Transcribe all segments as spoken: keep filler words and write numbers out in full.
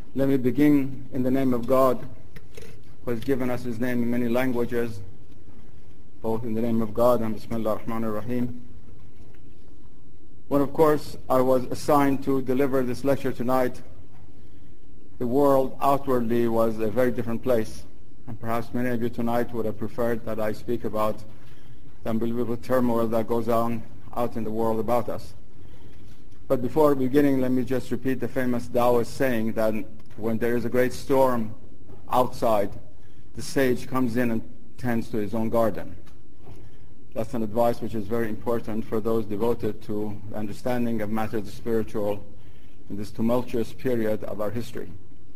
Let me begin in the name of God, who has given us His name in many languages, both in the name of God and Bismillah ar-Rahman ar-Rahim. When, of course, I was assigned to deliver this lecture tonight, the world outwardly was a very different place. And perhaps many of you tonight would have preferred that I speak about the unbelievable turmoil that goes on out in the world about us. But before beginning, let me just repeat the famous Taoist saying that when there is a great storm outside, the sage comes in and tends to his own garden. That's an advice which is very important for those devoted to the understanding of matters spiritual in this tumultuous period of our history.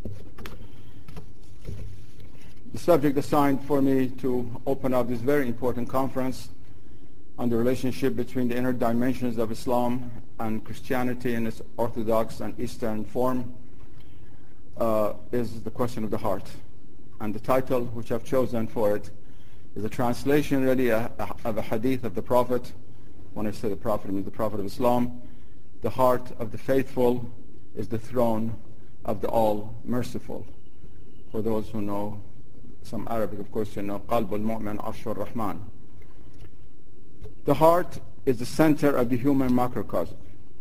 The subject assigned for me to open up this very important conference on the relationship between the inner dimensions of Islam and Christianity in its Orthodox and Eastern form uh, is the question of the heart. And the title which I've chosen for it is a translation really a, a, of a hadith of the Prophet. When I say the Prophet, I mean the Prophet of Islam. The heart of the faithful is the throne of the all-merciful. For those who know some Arabic, of course, you know, قَلْبُ الْمُؤْمِنْ عَرْشُ الرَّحْمَنِ. The heart is the center of the human macrocosm.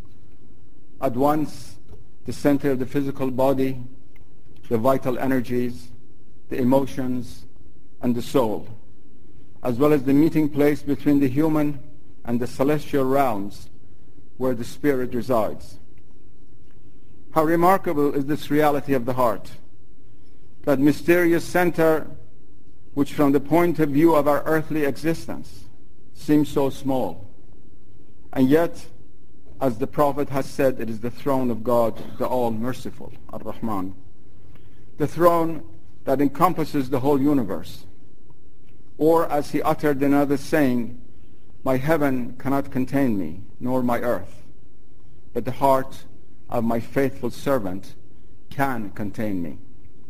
At once, the center of the physical body, the vital energies, the emotions, and the soul, as well as the meeting place between the human and the celestial realms where the spirit resides. How remarkable is this reality of the heart, that mysterious center which from the point of view of our earthly existence seems so small. And yet, as the Prophet has said, it is the throne of God, the all-merciful, Ar-Rahman. The throne that encompasses the whole universe. Or as he uttered another saying, my heaven cannot contain me, nor my earth, but the heart of my faithful servant can contain me.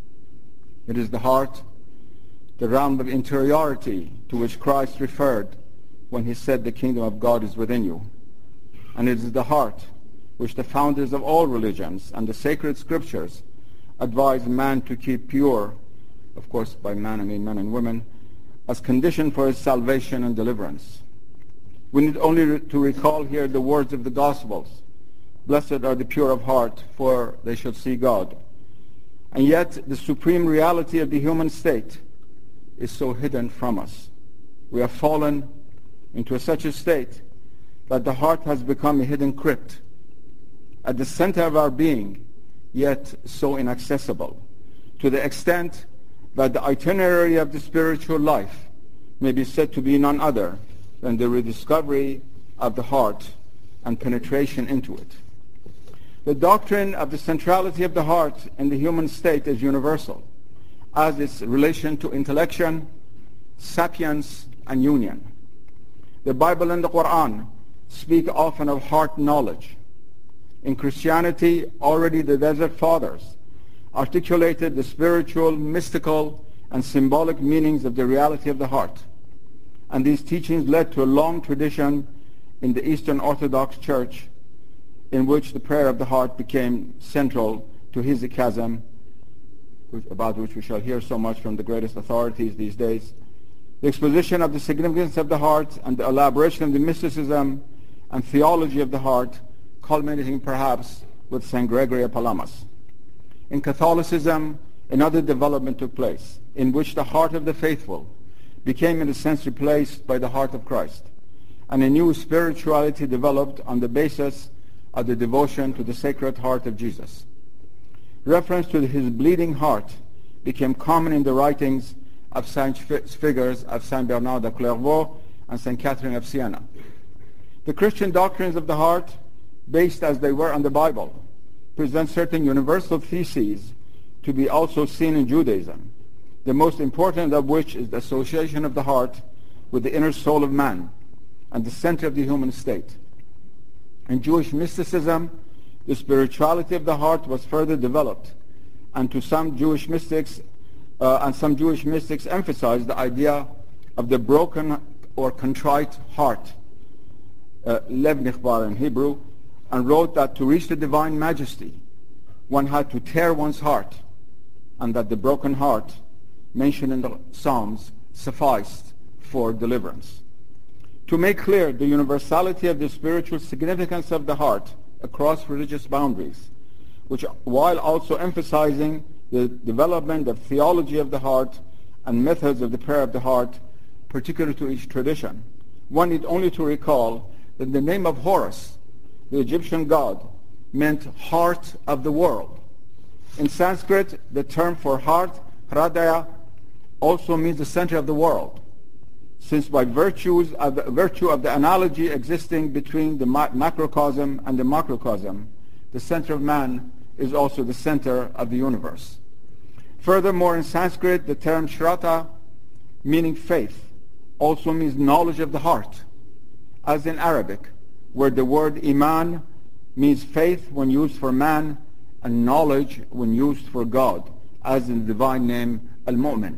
It is the heart, the realm of interiority to which Christ referred when he said the kingdom of God is within you. And it is the heart which the founders of all religions and the sacred scriptures advise man to keep pure, of course by man I mean men and women, as condition for his salvation and deliverance. We need only re- to recall here the words of the Gospels. Blessed are the pure of heart, for they shall see God. And yet the supreme reality of the human state is so hidden from us. We have fallen into such a state that the heart has become a hidden crypt, at the center of our being, yet so inaccessible, to the extent that the itinerary of the spiritual life may be said to be none other than the rediscovery of the heart and penetration into it. The doctrine of the centrality of the heart in the human state is universal, as its relation to intellection, sapience, and union. The Bible and the Quran speak often of heart knowledge. In Christianity, already the Desert Fathers articulated the spiritual, mystical, and symbolic meanings of the reality of the heart. And these teachings led to a long tradition in the Eastern Orthodox Church, in which the prayer of the heart became central to hesychasm, about which we shall hear so much from the greatest authorities these days. The exposition of the significance of the heart and the elaboration of the mysticism and theology of the heart, culminating perhaps with Saint Gregory of Palamas. In Catholicism, another development took place, in which the heart of the faithful became in a sense replaced by the heart of Christ, and a new spirituality developed on the basis of the devotion to the Sacred Heart of Jesus. Reference to his bleeding heart became common in the writings of such figures of Saint Bernard de Clairvaux and Saint Catherine of Siena. The Christian doctrines of the heart, based as they were on the Bible, present certain universal theses to be also seen in Judaism, the most important of which is the association of the heart with the inner soul of man and the center of the human state. In Jewish mysticism, the spirituality of the heart was further developed, and to some Jewish mystics, uh, and some Jewish mystics emphasized the idea of the broken or contrite heart, uh, Lev Nichbar in Hebrew, and wrote that to reach the divine majesty, one had to tear one's heart, and that the broken heart mentioned in the Psalms sufficed for deliverance. To make clear the universality of the spiritual significance of the heart across religious boundaries, which while also emphasizing the development of theology of the heart and methods of the prayer of the heart, particular to each tradition, one need only to recall that the name of Horus, the Egyptian god, meant heart of the world. In Sanskrit, the term for heart, hridaya, also means the center of the world, since by virtues of the, virtue of the analogy existing between the ma- macrocosm and the macrocosm, the center of man is also the center of the universe. Furthermore, in Sanskrit, the term Shraddha, meaning faith, also means knowledge of the heart, as in Arabic, where the word iman means faith when used for man and knowledge when used for God, as in the divine name Al-Mu'min.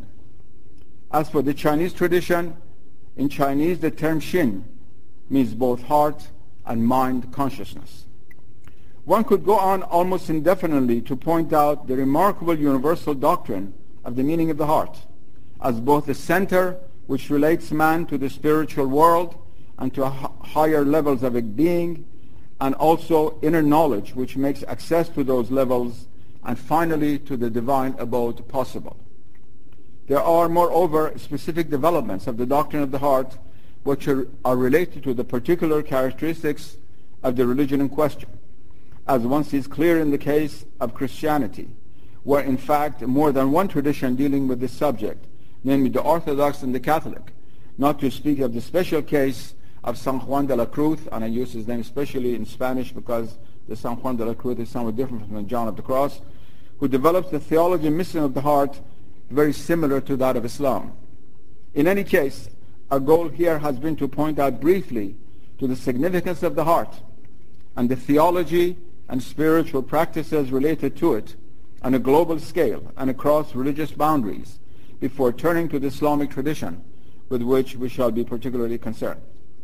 As for the Chinese tradition, in Chinese the term Xin means both heart and mind consciousness. One could go on almost indefinitely to point out the remarkable universal doctrine of the meaning of the heart, as both the center which relates man to the spiritual world and to higher levels of a being, and also inner knowledge which makes access to those levels, and finally to the divine abode possible. There are, moreover, specific developments of the doctrine of the heart which are, are related to the particular characteristics of the religion in question, as one sees clear in the case of Christianity, where in fact more than one tradition dealing with this subject, namely the Orthodox and the Catholic, not to speak of the special case of San Juan de la Cruz, and I use his name especially in Spanish because the San Juan de la Cruz is somewhat different from the John of the Cross, who develops the theology and mission of the heart very similar to that of Islam. In any case, our goal here has been to point out briefly to the significance of the heart and the theology and spiritual practices related to it on a global scale and across religious boundaries before turning to the Islamic tradition with which we shall be particularly concerned.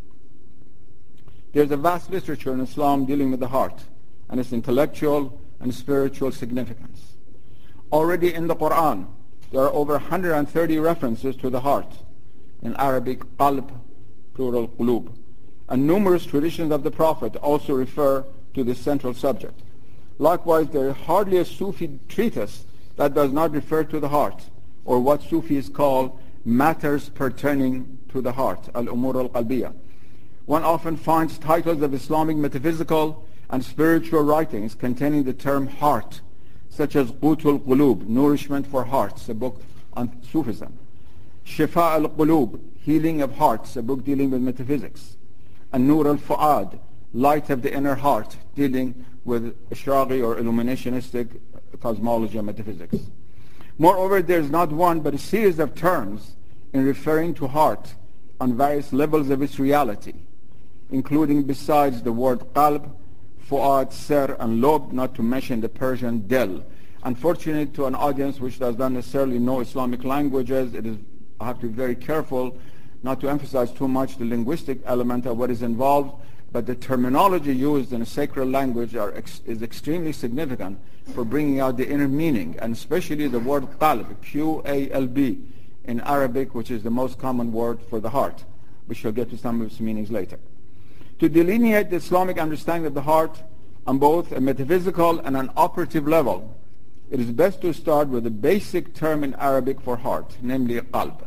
There's a vast literature in Islam dealing with the heart and its intellectual and spiritual significance. Already in the Quran, there are over one hundred thirty references to the heart, in Arabic, qalb, plural qulub, and numerous traditions of the Prophet also refer to this central subject. Likewise, there is hardly a Sufi treatise that does not refer to the heart, or what Sufis call matters pertaining to the heart, al-umur al-qalbiyah. One often finds titles of Islamic metaphysical and spiritual writings containing the term heart, such as Qutul Qulub, Nourishment for Hearts, a book on Sufism. Shifa al-Qulub, Healing of Hearts, a book dealing with metaphysics. And Nur al-Fu'ad, Light of the Inner Heart, dealing with Ashraqi or illuminationistic cosmology and metaphysics. Moreover, there is not one but a series of terms in referring to heart on various levels of its reality, including, besides the word qalb, fu'ad, ser, and lob, not to mention the Persian del. Unfortunately, to an audience which does not necessarily know Islamic languages, it is, I have to be very careful not to emphasize too much the linguistic element of what is involved, but the terminology used in a sacred language are ex is extremely significant for bringing out the inner meaning, and especially the word qalb, Q A L B, in Arabic, which is the most common word for the heart. We shall get to some of its meanings later. To delineate the Islamic understanding of the heart on both a metaphysical and an operative level, it is best to start with the basic term in Arabic for heart, namely qalb,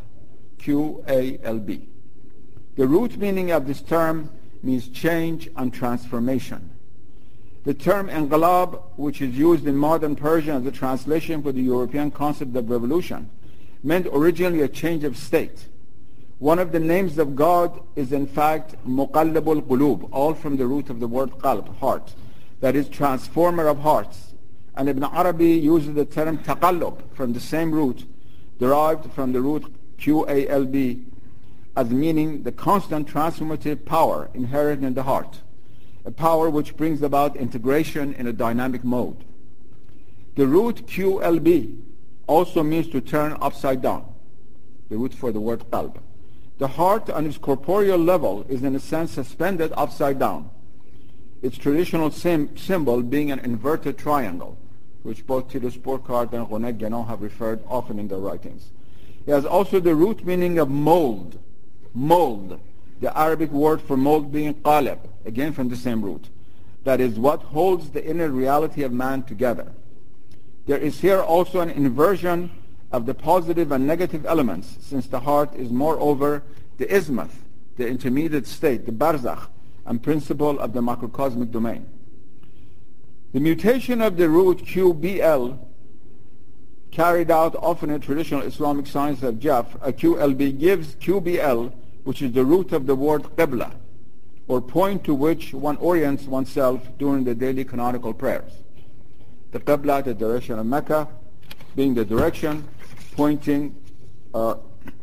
Q A L B. The root meaning of this term means change and transformation. The term inqilab, which is used in modern Persian as a translation for the European concept of revolution, meant originally a change of state. One of the names of God is in fact Muqallibul Qulub, all from the root of the word qalb, heart, that is transformer of hearts. And Ibn Arabi uses the term taqallub from the same root, derived from the root Q A L B, as meaning the constant transformative power inherent in the heart, a power which brings about integration in a dynamic mode. The root Q L B also means to turn upside down, the root for the word qalb. The heart on its corporeal level is in a sense suspended upside down, its traditional sim symbol being an inverted triangle, which both Titus Burkhardt and René Guénon have referred often in their writings. It has also the root meaning of mold, mold, the Arabic word for mold being qalb, again from the same root. That is what holds the inner reality of man together. There is here also an inversion of the positive and negative elements, since the heart is moreover the ismath, the intermediate state, the barzakh, and principle of the macrocosmic domain. The mutation of the root Q B L, carried out often in traditional Islamic science of Jaf, a Q L B, gives Q B L, which is the root of the word qibla, or point to which one orients oneself during the daily canonical prayers. The qibla, the direction of Mecca, being the direction pointing uh,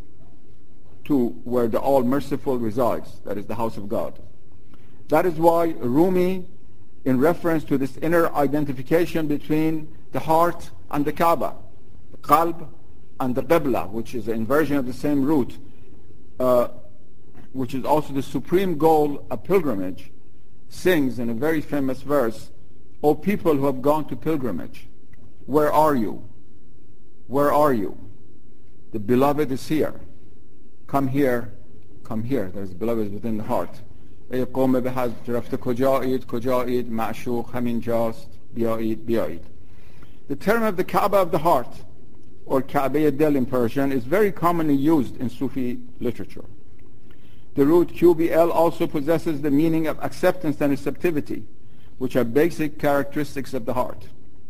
to where the All-Merciful resides, that is the house of God. That is why Rumi, in reference to this inner identification between the heart and the Kaaba, the qalb and the qibla, which is an inversion of the same root, uh, which is also the supreme goal of pilgrimage, sings in a very famous verse, "O people who have gone to pilgrimage, where are you? Where are you? The beloved is here. Come here, come here." There's beloved within the heart. ای قوم به حج رفته کجایید کجایید معشوق همین جاست بیایید بیایید. The term of the Kaaba of the heart, or Kaaba Del in Persian, is very commonly used in Sufi literature. The root Q B L also possesses the meaning of acceptance and receptivity, which are basic characteristics of the heart.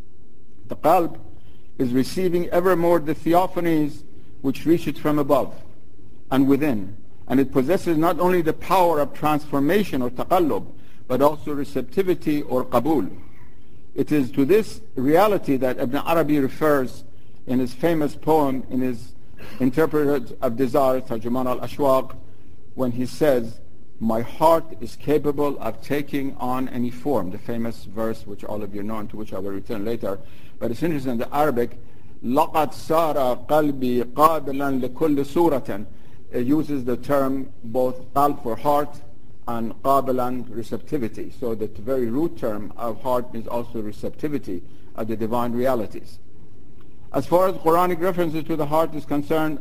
The qalb is receiving ever more the theophanies which reach it from above and within, and it possesses not only the power of transformation or taqallub, but also receptivity or qabul. It is to this reality that Ibn Arabi refers in his famous poem, in his Interpreter of Desire, Tarjuman al-Ashwaq, when he says, "My heart is capable of taking on any form," the famous verse which all of you know and to which I will return later. But it's interesting in the Arabic, لَقَدْ سَارَ قَلْبِي قَابِلًا لِكُلِّ سُورَةٍ. It uses the term both qalb for heart and qabilan, receptivity. So the very root term of heart is also receptivity of the divine realities. As far as Quranic references to the heart is concerned,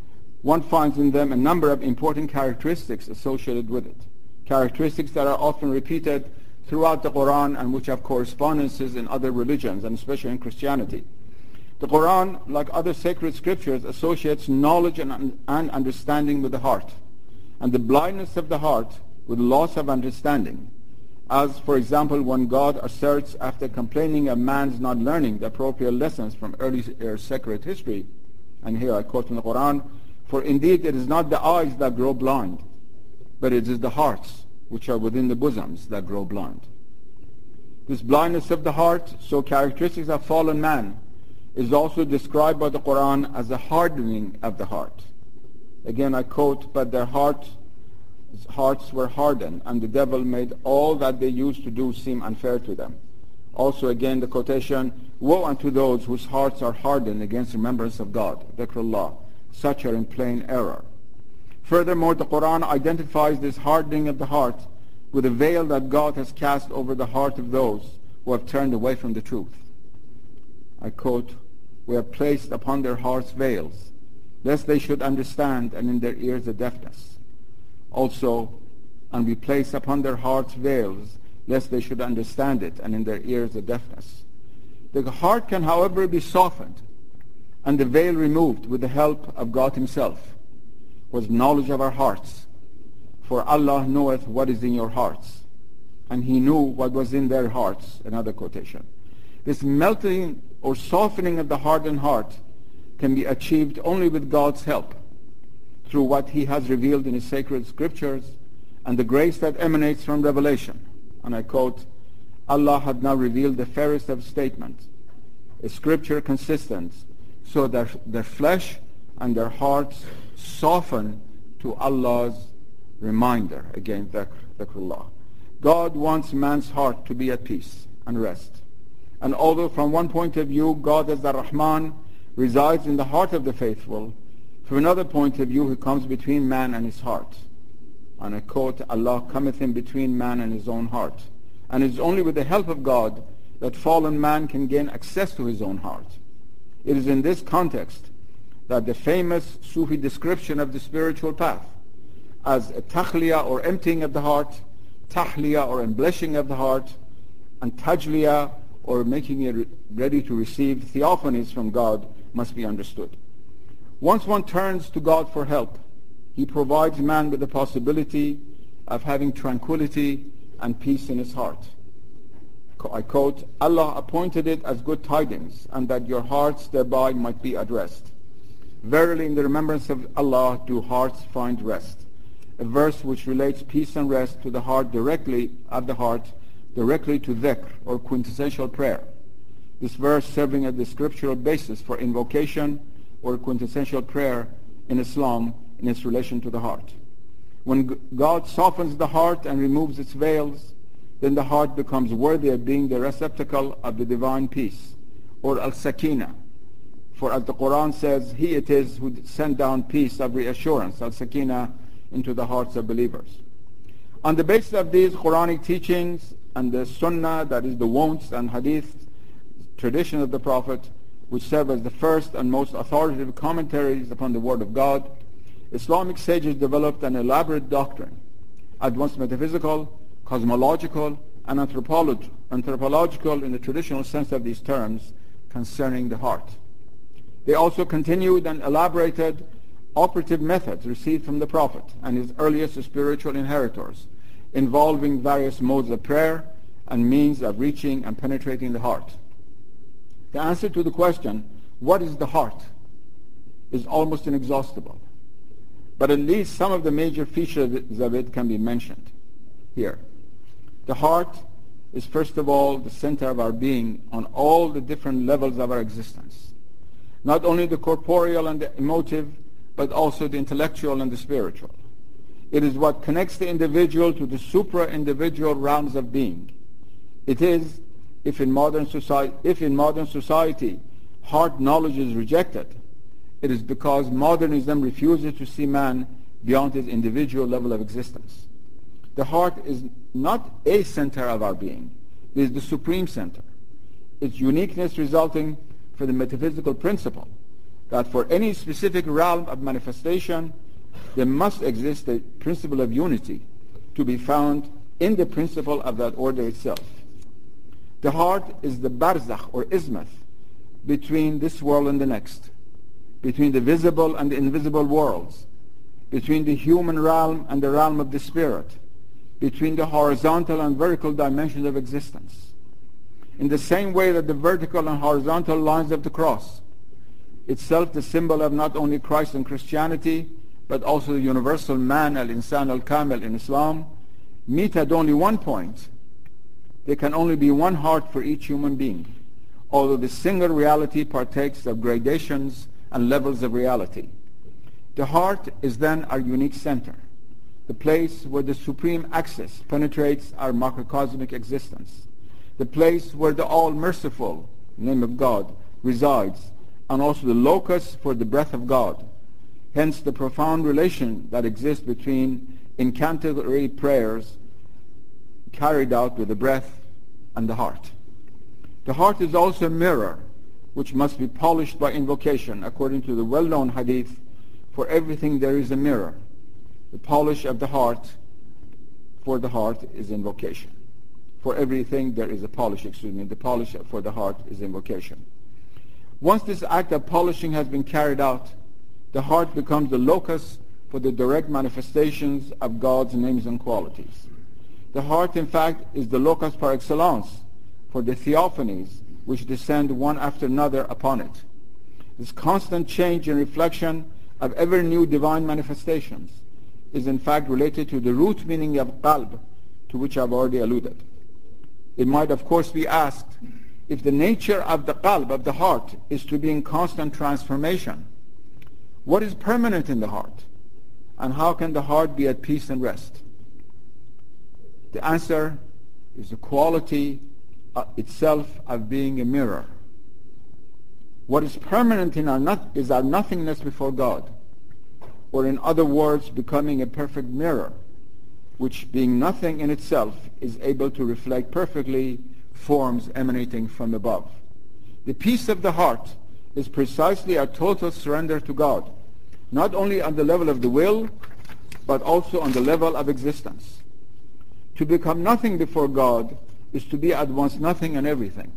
one finds in them a number of important characteristics associated with it. Characteristics that are often repeated throughout the Quran and which have correspondences in other religions, and especially in Christianity. The Quran, like other sacred scriptures, associates knowledge and, and understanding with the heart, and the blindness of the heart with loss of understanding. As, for example, when God asserts, after complaining of man's not learning the appropriate lessons from early uh, sacred history, and here I quote from the Quran, "For indeed it is not the eyes that grow blind, but it is the hearts which are within the bosoms that grow blind." This blindness of the heart, so characteristic of fallen man, is also described by the Quran as a hardening of the heart. Again I quote, "But their heart, hearts were hardened, and the devil made all that they used to do seem unfair to them." Also again the quotation, "Woe unto those whose hearts are hardened against remembrance of God, dhikrullah. Such are in plain error." Furthermore, the Quran identifies this hardening of the heart with a veil that God has cast over the heart of those who have turned away from the truth. I quote, "We have placed upon their hearts veils, lest they should understand, and in their ears a deafness." Also, "And we place upon their hearts veils, lest they should understand it, and in their ears a deafness." The heart can, however, be softened and the veil removed with the help of God himself, with knowledge of our hearts. "For Allah knoweth what is in your hearts, and he knew what was in their hearts." Another quotation. This melting or softening of the hardened heart can be achieved only with God's help, through what he has revealed in his sacred scriptures and the grace that emanates from revelation. And I quote, "Allah had now revealed the fairest of statements, a scripture consistent, so that their flesh and their hearts soften to Allah's reminder." Again, dhikrullah. God wants man's heart to be at peace and rest. And although from one point of view God as the Rahman resides in the heart of the faithful, from another point of view he comes between man and his heart. And I quote, "Allah cometh in between man and his own heart. And it is only with the help of God that fallen man can gain access to his own heart. It is in this context that the famous Sufi description of the spiritual path as a takhliya or emptying of the heart, tahliya or embellishing of the heart, and tajliya or making it ready to receive theophanies from God must be understood. Once one turns to God for help, He provides man with the possibility of having tranquility and peace in his heart. I quote, Allah appointed it as good tidings, and that your hearts thereby might be at rest. Verily in the remembrance of Allah do hearts find rest. A verse which relates peace and rest to the heart directly, of the heart, directly to dhikr, or quintessential prayer. This verse serving as the scriptural basis for invocation or quintessential prayer in Islam in its relation to the heart. When God softens the heart and removes its veils, then the heart becomes worthy of being the receptacle of the divine peace, or al-sakina. For as the Quran says, He it is who sent down peace of reassurance, al-sakina, into the hearts of believers. On the basis of these Quranic teachings and the sunnah, that is the won'ts and hadith tradition of the Prophet, which serve as the first and most authoritative commentaries upon the Word of God, Islamic sages developed an elaborate doctrine, at once metaphysical, cosmological, and anthropolog- anthropological in the traditional sense of these terms, concerning the heart. They also continued and elaborated operative methods received from the Prophet and his earliest spiritual inheritors, involving various modes of prayer and means of reaching and penetrating the heart. The answer to the question, what is the heart, is almost inexhaustible. But at least some of the major features of it can be mentioned here. The heart is first of all the center of our being on all the different levels of our existence. Not only the corporeal and the emotive, but also the intellectual and the spiritual. It is what connects the individual to the supra-individual realms of being. It is, if in modern society, if in modern society heart knowledge is rejected, it is because modernism refuses to see man beyond his individual level of existence. The heart is not a center of our being. It is the supreme center. Its uniqueness resulting from the metaphysical principle that for any specific realm of manifestation, there must exist a principle of unity to be found in the principle of that order itself. The heart is the barzakh or ismath between this world and the next, between the visible and the invisible worlds, between the human realm and the realm of the spirit, between the horizontal and vertical dimensions of existence. In the same way that the vertical and horizontal lines of the cross, itself the symbol of not only Christ and Christianity, but also the universal man, al-insan al-kamil in Islam, meet at only one point, there can only be one heart for each human being, although the single reality partakes of gradations and levels of reality. The heart is then our unique center, the place where the supreme axis penetrates our macrocosmic existence, the place where the all-merciful name of God resides, and also the locus for the breath of God. Hence the profound relation that exists between incantatory prayers carried out with the breath and the heart. The heart is also a mirror which must be polished by invocation, according to the well-known hadith, for everything there is a mirror. The polish of the heart for the heart is invocation. For everything there is a polish, excuse me, the polish for the heart is invocation. Once this act of polishing has been carried out, the heart becomes the locus for the direct manifestations of God's names and qualities. The heart, in fact, is the locus par excellence for the theophanies which descend one after another upon it. This constant change and reflection of ever new divine manifestations is in fact related to the root meaning of qalb, to which I've already alluded. It might of course be asked, if the nature of the qalb, of the heart, is to be in constant transformation, what is permanent in the heart? And how can the heart be at peace and rest? The answer is the quality uh, itself of being a mirror. What is permanent in our not, is our nothingness before God, or in other words, becoming a perfect mirror, which being nothing in itself is able to reflect perfectly forms emanating from above. The peace of the heart is precisely a total surrender to God, not only on the level of the will, but also on the level of existence. To become nothing before God is to be at once nothing and everything.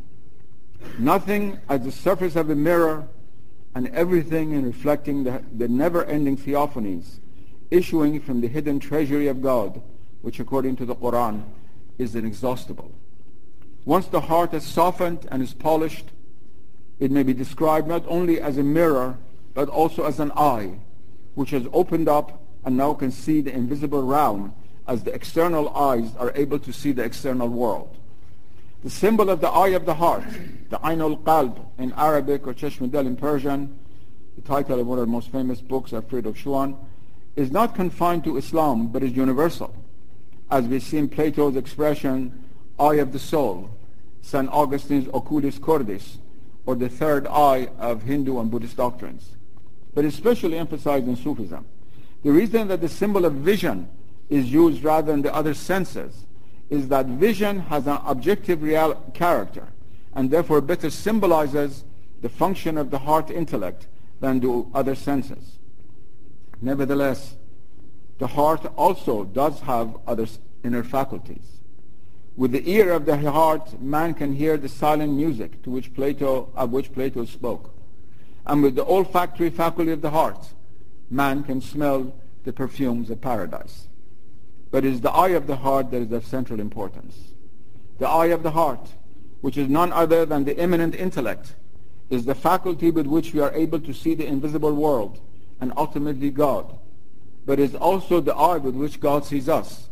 Nothing at the surface of a mirror, and everything in reflecting the, the never-ending theophanies issuing from the hidden treasury of God, which according to the Quran is inexhaustible. Once the heart is softened and is polished, it may be described not only as a mirror, but also as an eye, which has opened up and now can see the invisible realm as the external eyes are able to see the external world. The symbol of the eye of the heart, the Ayn al-Qalb in Arabic or Chashm Dal in Persian, the title of one of the most famous books of Friedrich Schwann, is not confined to Islam but is universal, as we see in Plato's expression, eye of the soul, Saint Augustine's oculis cordis, or the third eye of Hindu and Buddhist doctrines, but especially emphasized in Sufism. The reason that the symbol of vision is used rather than the other senses is that vision has an objective real character and therefore better symbolizes the function of the heart intellect than do other senses. Nevertheless, the heart also does have other inner faculties. With the ear of the heart, man can hear the silent music to which Plato, of which Plato spoke. And with the olfactory faculty of the heart, man can smell the perfumes of paradise. But it is the eye of the heart that is of central importance. The eye of the heart, which is none other than the immanent intellect, is the faculty with which we are able to see the invisible world and ultimately God, but is also the eye with which God sees us.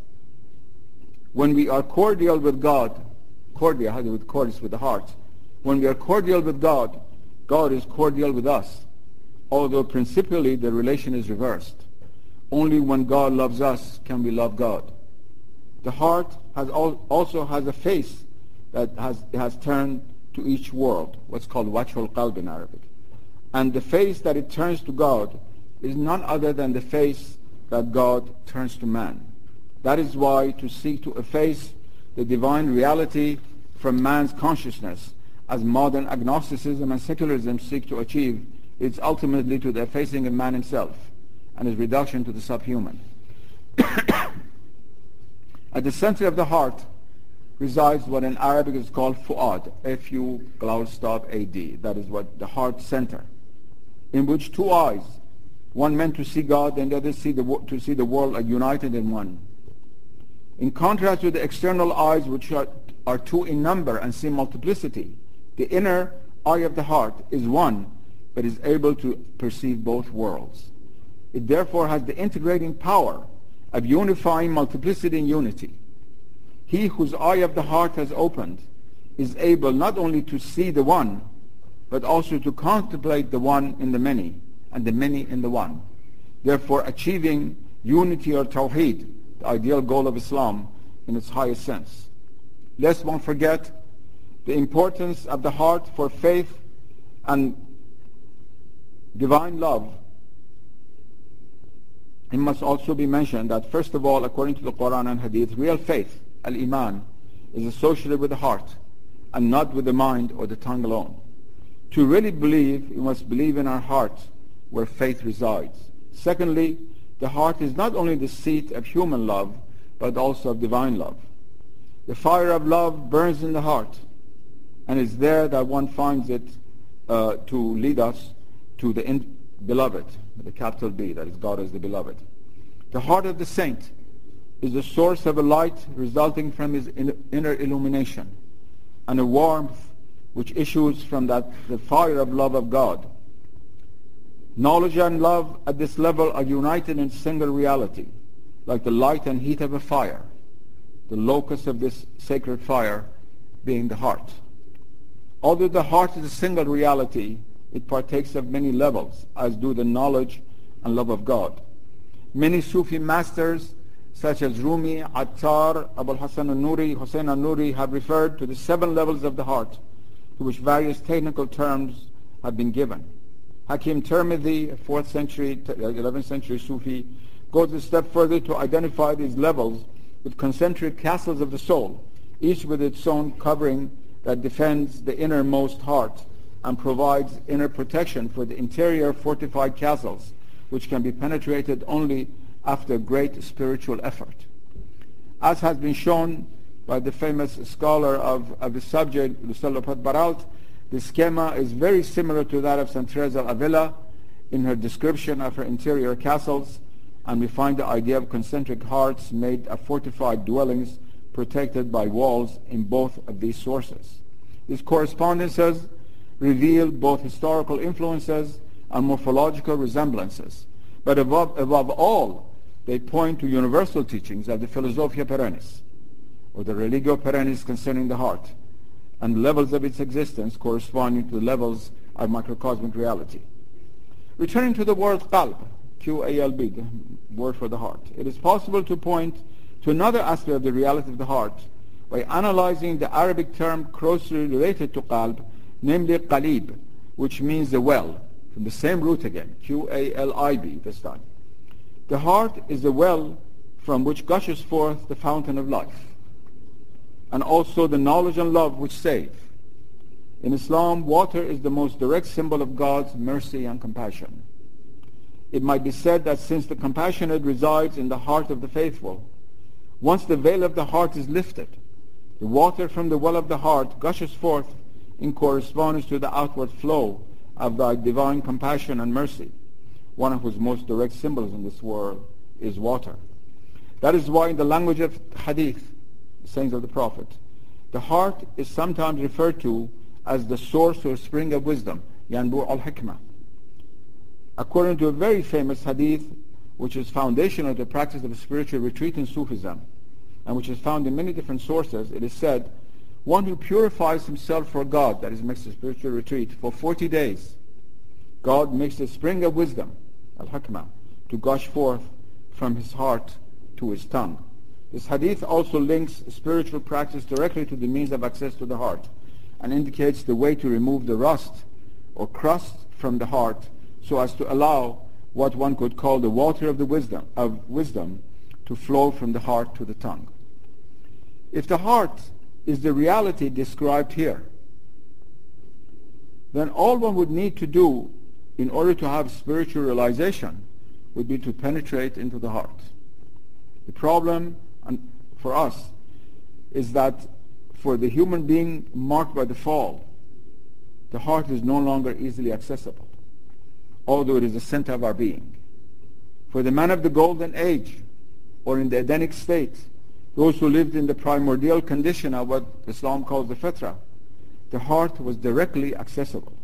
When we are cordial with God, cordial, how do we cordial with the heart? When we are cordial with God, God is cordial with us, although principally the relation is reversed. Only when God loves us can we love God. The heart has al- also has a face that has, has turned to each world, what's called wajhul qalb in Arabic. And the face that it turns to God is none other than the face that God turns to man. That is why to seek to efface the divine reality from man's consciousness, as modern agnosticism and secularism seek to achieve, is ultimately to the effacing of man himself and his reduction to the subhuman. At the center of the heart resides what in Arabic is called fu'ad, F U cloud stop A D. That is what the heart center, in which two eyes, one meant to see God and the other see the, to see the world, are united in one. In contrast to the external eyes, which are, are two in number and see multiplicity, the inner eye of the heart is one, but is able to perceive both worlds. It therefore has the integrating power of unifying multiplicity in unity. He whose eye of the heart has opened is able not only to see the one, but also to contemplate the one in the many, and the many in the one, therefore achieving unity or tawheed, the ideal goal of Islam in its highest sense. Lest one forget the importance of the heart for faith and divine love, it must also be mentioned that first of all, according to the Quran and Hadith, real faith, al-Iman, is associated with the heart and not with the mind or the tongue alone. To really believe, we must believe in our heart where faith resides. Secondly, the heart is not only the seat of human love, but also of divine love. The fire of love burns in the heart, and it's there that one finds it uh, to lead us to the in- beloved, the capital B, that is God as the beloved. The heart of the saint is the source of a light resulting from his in- inner illumination, and a warmth which issues from that the fire of love of God. Knowledge and love at this level are united in single reality, like the light and heat of a fire, the locus of this sacred fire being the heart. Although the heart is a single reality, it partakes of many levels, as do the knowledge and love of God. Many Sufi masters, such as Rumi, Attar, Abul Hassan al-Nuri, Hussein al-Nuri, have referred to the seven levels of the heart, to which various technical terms have been given. Hakim Tirmidhi, a fourth century, eleventh century Sufi, goes a step further to identify these levels with concentric castles of the soul, each with its own covering that defends the innermost heart and provides inner protection for the interior fortified castles, which can be penetrated only after great spiritual effort. As has been shown by the famous scholar of, of the subject, Lucella Baralt, the schema is very similar to that of Saint Teresa of Avila in her description of her interior castles, and we find the idea of concentric hearts made of fortified dwellings protected by walls in both of these sources. These correspondences reveal both historical influences and morphological resemblances, but above, above all, they point to universal teachings of the Philosophia Perennis, or the Religio Perennis concerning the heart, and levels of its existence corresponding to the levels of microcosmic reality. Returning to the word qalb, Q A L B, the word for the heart, it is possible to point to another aspect of the reality of the heart by analyzing the Arabic term closely related to qalb, namely qalib, which means the well, from the same root again, Q A L I B this time. The heart is the well from which gushes forth the fountain of life, and also the knowledge and love which save. In Islam, water is the most direct symbol of God's mercy and compassion. It might be said that since the compassionate resides in the heart of the faithful, once the veil of the heart is lifted, the water from the well of the heart gushes forth in correspondence to the outward flow of thy divine compassion and mercy, one of whose most direct symbols in this world is water. That is why in the language of hadith, the sayings of the Prophet, the heart is sometimes referred to as the source or spring of wisdom, Yanbu al-Hikmah. According to a very famous hadith, which is foundational to the practice of a spiritual retreat in Sufism, and which is found in many different sources, it is said, one who purifies himself for God, that is, makes a spiritual retreat, for forty days, God makes the spring of wisdom, al-Hikmah, to gush forth from his heart to his tongue. This hadith also links spiritual practice directly to the means of access to the heart, and indicates the way to remove the rust or crust from the heart so as to allow what one could call the water of the wisdom of wisdom to flow from the heart to the tongue. If the heart is the reality described here, then all one would need to do in order to have spiritual realization would be to penetrate into the heart. The problem for us is that for the human being marked by the fall, the heart is no longer easily accessible, although it is the center of our being. For the man of the golden age, or in the Edenic state, those who lived in the primordial condition of what Islam calls the fitra, the heart was directly accessible.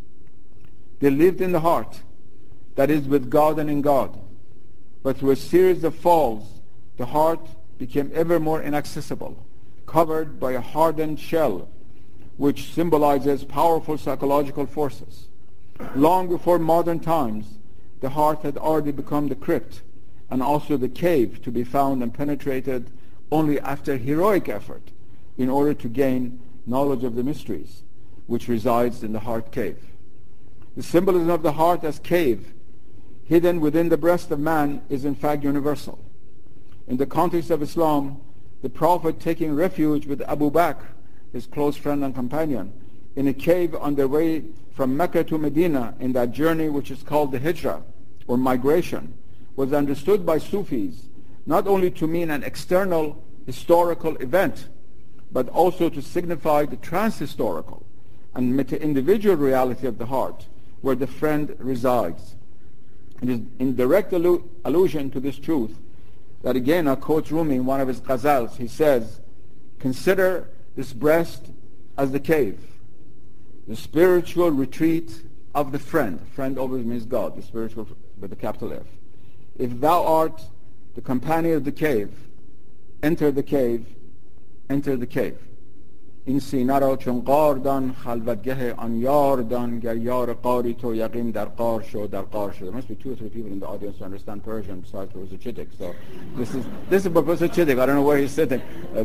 They lived in the heart, that is, with God and in God. But through a series of falls, the heart became ever more inaccessible, covered by a hardened shell, which symbolizes powerful psychological forces. Long before modern times, the heart had already become the crypt, and also the cave to be found and penetrated only after heroic effort in order to gain knowledge of the mysteries which resides in the heart cave. The symbolism of the heart as cave, hidden within the breast of man, is in fact universal. In the context of Islam, the Prophet taking refuge with Abu Bakr, his close friend and companion, in a cave on their way from Mecca to Medina in that journey which is called the Hijrah, or migration, was understood by Sufis not only to mean an external historical event, but also to signify the trans-historical and meta-individual reality of the heart, where the friend resides. It is in direct allu- allusion to this truth that again I quote Rumi in one of his ghazals. He says, consider this breast as the cave, the spiritual retreat of the friend. Friend always means God, the spiritual with a capital F. If thou art the companion of the cave, enter the cave, enter the cave. این سینه را چون غار دان خلوتگه آن یار دان گر یار غاری تو یقین در غار شو در غار شو. There must be two or three people in the audience who understand Persian besides Professor Chittick. So this is this is Professor Chittick. I don't know where he's sitting. Uh,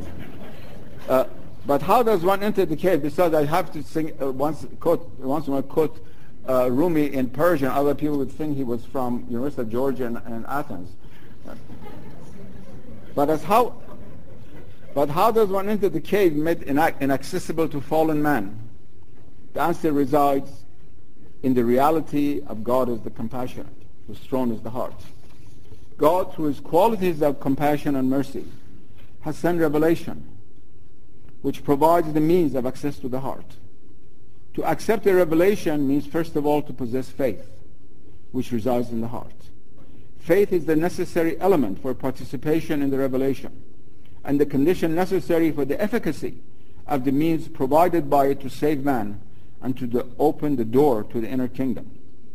uh, but how does one enter the cave? Besides, I have to sing uh, once quote once when I quote uh, Rumi in Persian. Other people would think he was from University of Georgia and, and Athens. But as how But how does one enter the cave made inaccessible to fallen man? The answer resides in the reality of God as the compassionate, whose throne is the heart. God, through his qualities of compassion and mercy, has sent revelation, which provides the means of access to the heart. To accept a revelation means, first of all, to possess faith, which resides in the heart. Faith is the necessary element for participation in the revelation, and the condition necessary for the efficacy of the means provided by it to save man and to the, open the door to the inner kingdom.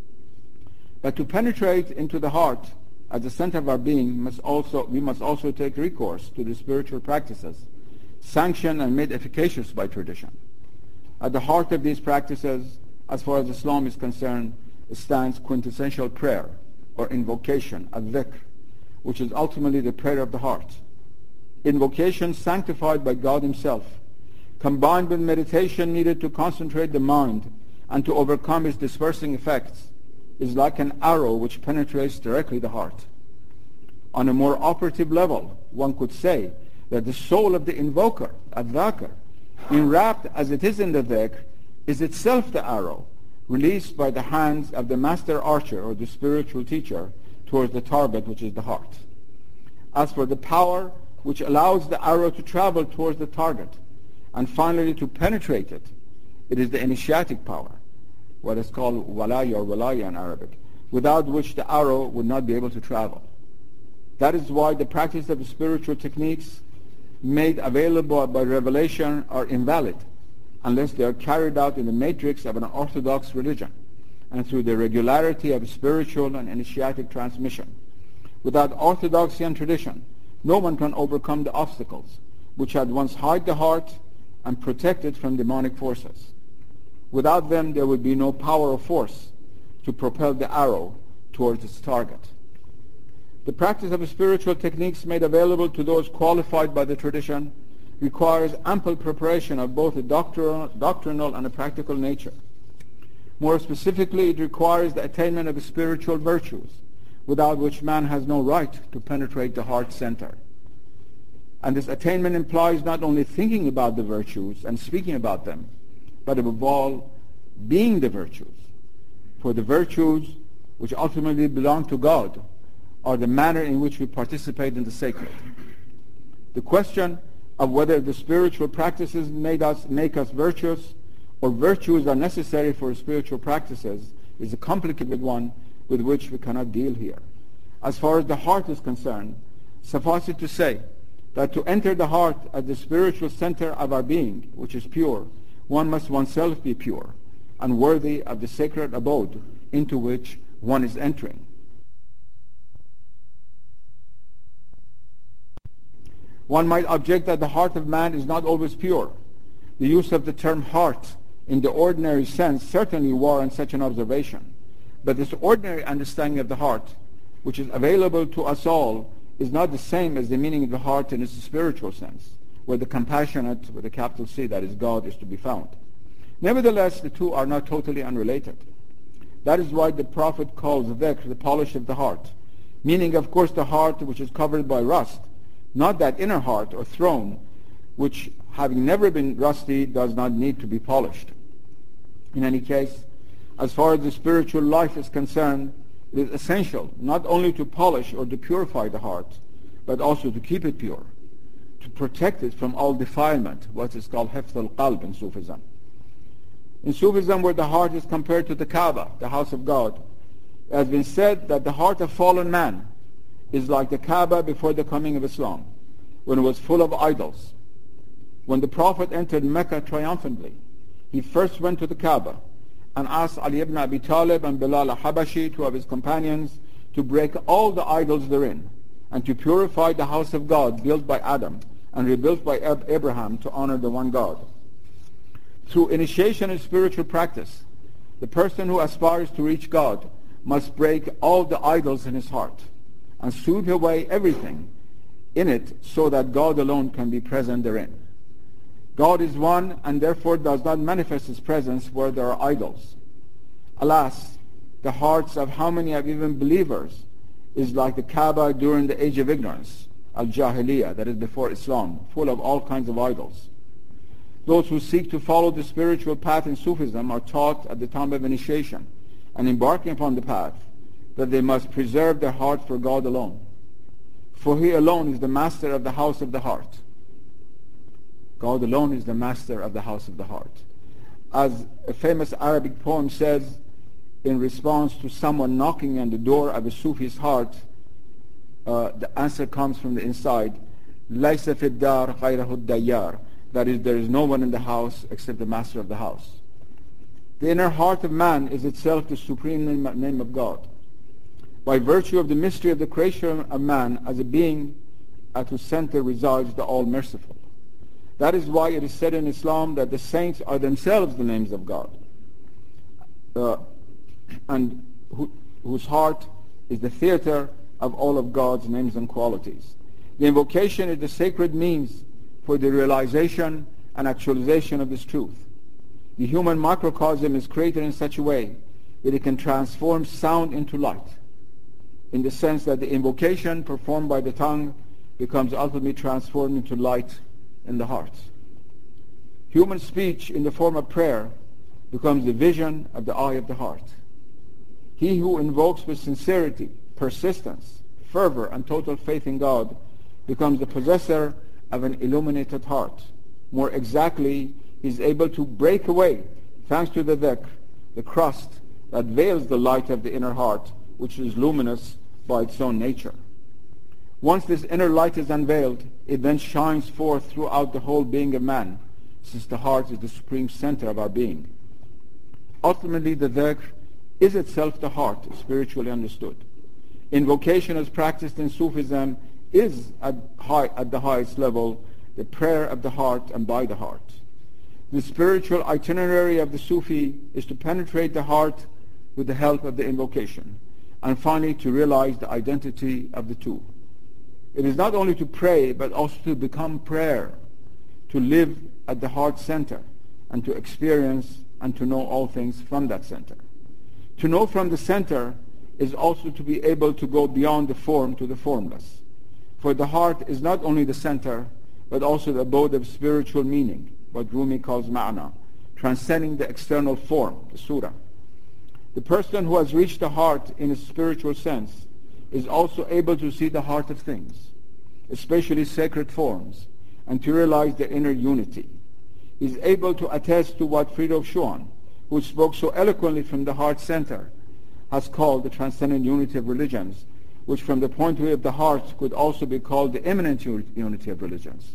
But to penetrate into the heart as the center of our being, must also, we must also take recourse to the spiritual practices sanctioned and made efficacious by tradition. At the heart of these practices, as far as Islam is concerned, stands quintessential prayer or invocation, al-dhikr, which is ultimately the prayer of the heart. Invocation sanctified by God himself, combined with meditation needed to concentrate the mind and to overcome its dispersing effects, is like an arrow which penetrates directly the heart. On a more operative level, one could say that the soul of the invoker, al-dhakir, enwrapped as it is in the dhikr, is itself the arrow released by the hands of the master archer or the spiritual teacher towards the target, which is the heart. As for the power which allows the arrow to travel towards the target and finally to penetrate it, it is the initiatic power, what is called walaya or walaya in Arabic, without which the arrow would not be able to travel. That is why the practice of spiritual techniques made available by revelation are invalid unless they are carried out in the matrix of an orthodox religion and through the regularity of spiritual and initiatic transmission. Without orthodoxy and tradition, no one can overcome the obstacles which had once hid the heart and protect it from demonic forces. Without them, there would be no power or force to propel the arrow towards its target. The practice of spiritual techniques made available to those qualified by the tradition requires ample preparation of both a doctrinal, doctrinal and a practical nature. More specifically, it requires the attainment of spiritual virtues, without which man has no right to penetrate the heart center. And this attainment implies not only thinking about the virtues and speaking about them, but above all, being the virtues. For the virtues, which ultimately belong to God, are the manner in which we participate in the sacred. The question of whether the spiritual practices made us, make us virtuous or virtues are necessary for spiritual practices is a complicated one with which we cannot deal here. As far as the heart is concerned, suffice it to say that to enter the heart at the spiritual center of our being, which is pure, one must oneself be pure and worthy of the sacred abode into which one is entering. One might object that the heart of man is not always pure. The use of the term heart in the ordinary sense certainly warrants such an observation. But this ordinary understanding of the heart, which is available to us all, is not the same as the meaning of the heart in its spiritual sense, where the compassionate, with a capital C, that is God, is to be found. Nevertheless, the two are not totally unrelated. That is why the Prophet calls dhikr the polish of the heart, meaning, of course, the heart which is covered by rust, not that inner heart or throne, which, having never been rusty, does not need to be polished. In any case, as far as the spiritual life is concerned, it is essential not only to polish or to purify the heart, but also to keep it pure, to protect it from all defilement, what is called hifz al-qalb in Sufism. In Sufism, where the heart is compared to the Kaaba, the house of God, it has been said that the heart of fallen man is like the Kaaba before the coming of Islam, when it was full of idols. When the Prophet entered Mecca triumphantly, he first went to the Kaaba and asked Ali ibn Abi Talib and Bilal al-Habashi, two of his companions, to break all the idols therein and to purify the house of God built by Adam and rebuilt by Abraham to honor the one God. Through initiation in spiritual practice, the person who aspires to reach God must break all the idols in his heart and sweep away everything in it so that God alone can be present therein. God is one and therefore does not manifest his presence where there are idols. Alas, the hearts of how many of even believers is like the Kaaba during the age of ignorance, al-Jahiliyyah, that is before Islam, full of all kinds of idols. Those who seek to follow the spiritual path in Sufism are taught at the time of initiation and embarking upon the path that they must preserve their heart for God alone. For He alone is the master of the house of the heart. God alone is the master of the house of the heart. As a famous Arabic poem says, in response to someone knocking on the door of a Sufi's heart, uh, the answer comes from the inside, لَيْسَ فِي الدَّارِ غَيْرَهُ الدَّيَّارِ. That is, there is no one in the house except the master of the house. The inner heart of man is itself the supreme name of God. By virtue of the mystery of the creation of man as a being at whose center resides the All-Merciful. That is why it is said in Islam that the saints are themselves the names of God, uh, and who, whose heart is the theater of all of God's names and qualities. The invocation is the sacred means for the realization and actualization of this truth. The human microcosm is created in such a way that it can transform sound into light, in the sense that the invocation performed by the tongue becomes ultimately transformed into light in the heart. Human speech in the form of prayer becomes the vision of the eye of the heart. He who invokes with sincerity, persistence, fervor, and total faith in God becomes the possessor of an illuminated heart. More exactly, he is able to break away, thanks to the dhikr, the crust that veils the light of the inner heart, which is luminous by its own nature. Once this inner light is unveiled, it then shines forth throughout the whole being of man, since the heart is the supreme center of our being. Ultimately, the dhikr is itself the heart, spiritually understood. Invocation as practiced in Sufism is at, high, at the highest level the prayer of the heart and by the heart. The spiritual itinerary of the Sufi is to penetrate the heart with the help of the invocation, and finally to realize the identity of the two. It is not only to pray, but also to become prayer, to live at the heart center, and to experience and to know all things from that center. To know from the center is also to be able to go beyond the form to the formless. For the heart is not only the center, but also the abode of spiritual meaning, what Rumi calls ma'na, transcending the external form, the surah. The person who has reached the heart in a spiritual sense is also able to see the heart of things, especially sacred forms, and to realize their inner unity. He is able to attest to what Friedrich Schuon, who spoke so eloquently from the heart center, has called the transcendent unity of religions, which from the point of view of the heart could also be called the immanent unity of religions,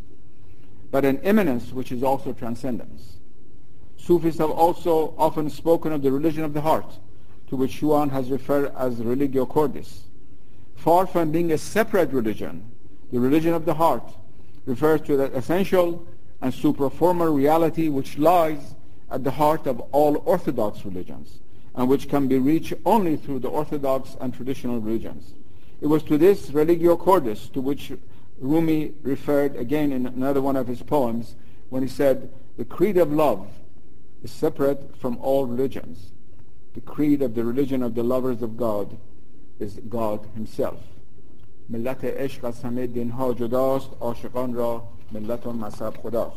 but an immanence which is also transcendence. Sufis have also often spoken of the religion of the heart, to which Schuon has referred as religio cordis. Far from being a separate religion, the religion of the heart refers to that essential and supraformal reality which lies at the heart of all orthodox religions, and which can be reached only through the orthodox and traditional religions. It was to this religio cordis to which Rumi referred again in another one of his poems when he said, "The creed of love is separate from all religions. The creed of the religion of the lovers of God is God Himself." ملت عشق از همه دینها جداست، عاشقان را ملت و مذهب خداست.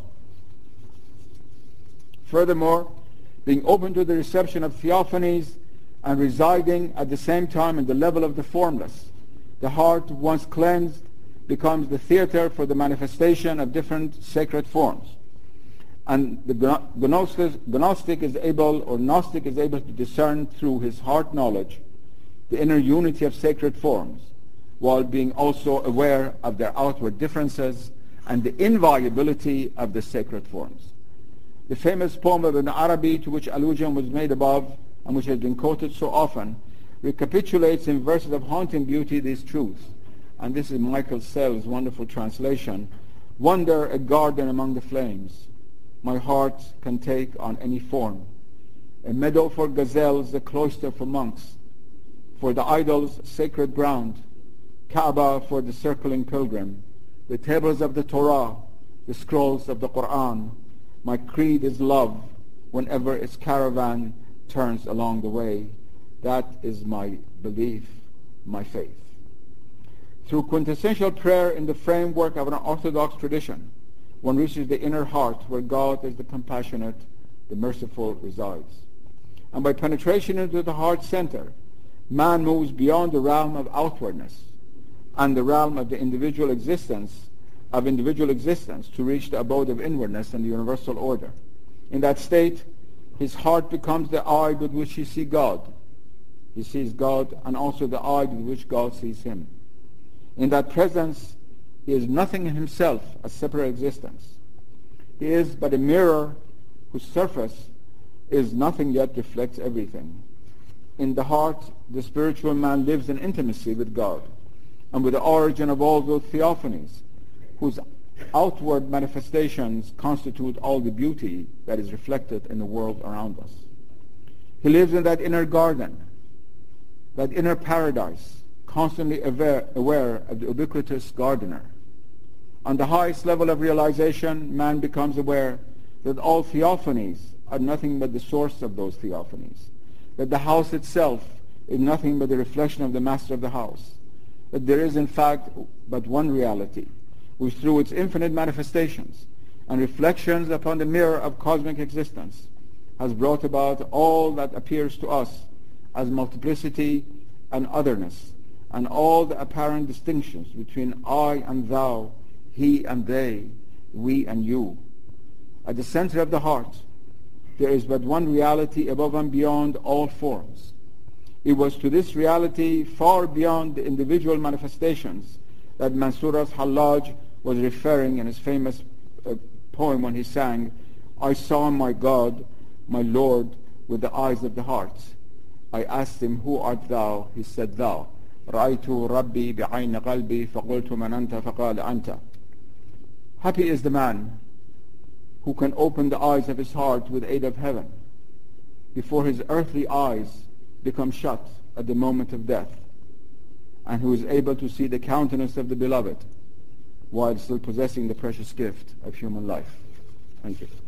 Furthermore, being open to the reception of theophanies and residing at the same time in the level of the formless, the heart, once cleansed, becomes the theater for the manifestation of different sacred forms. And the Gnostic is able, or Gnostic is able to discern through his heart knowledge the inner unity of sacred forms, while being also aware of their outward differences and the inviolability of the sacred forms. The famous poem of Ibn Arabi, to which allusion was made above and which has been quoted so often, recapitulates in verses of haunting beauty these truths. And this is Michael Sell's wonderful translation. "Wonder a garden among the flames. My heart can take on any form. A meadow for gazelles, a cloister for monks. For the idols, sacred ground. Kaaba for the circling pilgrim. The tables of the Torah, the scrolls of the Quran. My creed is love whenever its caravan turns along the way. That is my belief, my faith." Through quintessential prayer in the framework of an Orthodox tradition, one reaches the inner heart where God is the compassionate, the merciful resides. And by penetration into the heart center, man moves beyond the realm of outwardness and the realm of the individual existence, of individual existence to reach the abode of inwardness and the universal order. In that state, his heart becomes the eye with which he sees God. He sees God, and also the eye with which God sees him. In that presence, he is nothing in himself, a separate existence. He is but a mirror whose surface is nothing yet reflects everything. In the heart, the spiritual man lives in intimacy with God and with the origin of all those theophanies, whose outward manifestations constitute all the beauty that is reflected in the world around us. He lives in that inner garden, that inner paradise, constantly aware, aware of the ubiquitous gardener. On the highest level of realization, man becomes aware that all theophanies are nothing but the source of those theophanies, that the house itself is nothing but the reflection of the master of the house, that there is in fact but one reality, which through its infinite manifestations and reflections upon the mirror of cosmic existence has brought about all that appears to us as multiplicity and otherness, and all the apparent distinctions between I and thou, he and they, we and you. At the center of the heart, there is but one reality above and beyond all forms. It was to this reality far beyond the individual manifestations that Mansur al-Hallaj was referring in his famous uh, poem when he sang, I saw my God, my Lord, with the eyes of the heart. I asked him, who art thou? He said, thou. رأيت ربي بعين قلبي فقلت من أنت فقال أنت. Happy is the man who can open the eyes of his heart with aid of heaven before his earthly eyes become shut at the moment of death, and who is able to see the countenance of the beloved while still possessing the precious gift of human life. Thank you.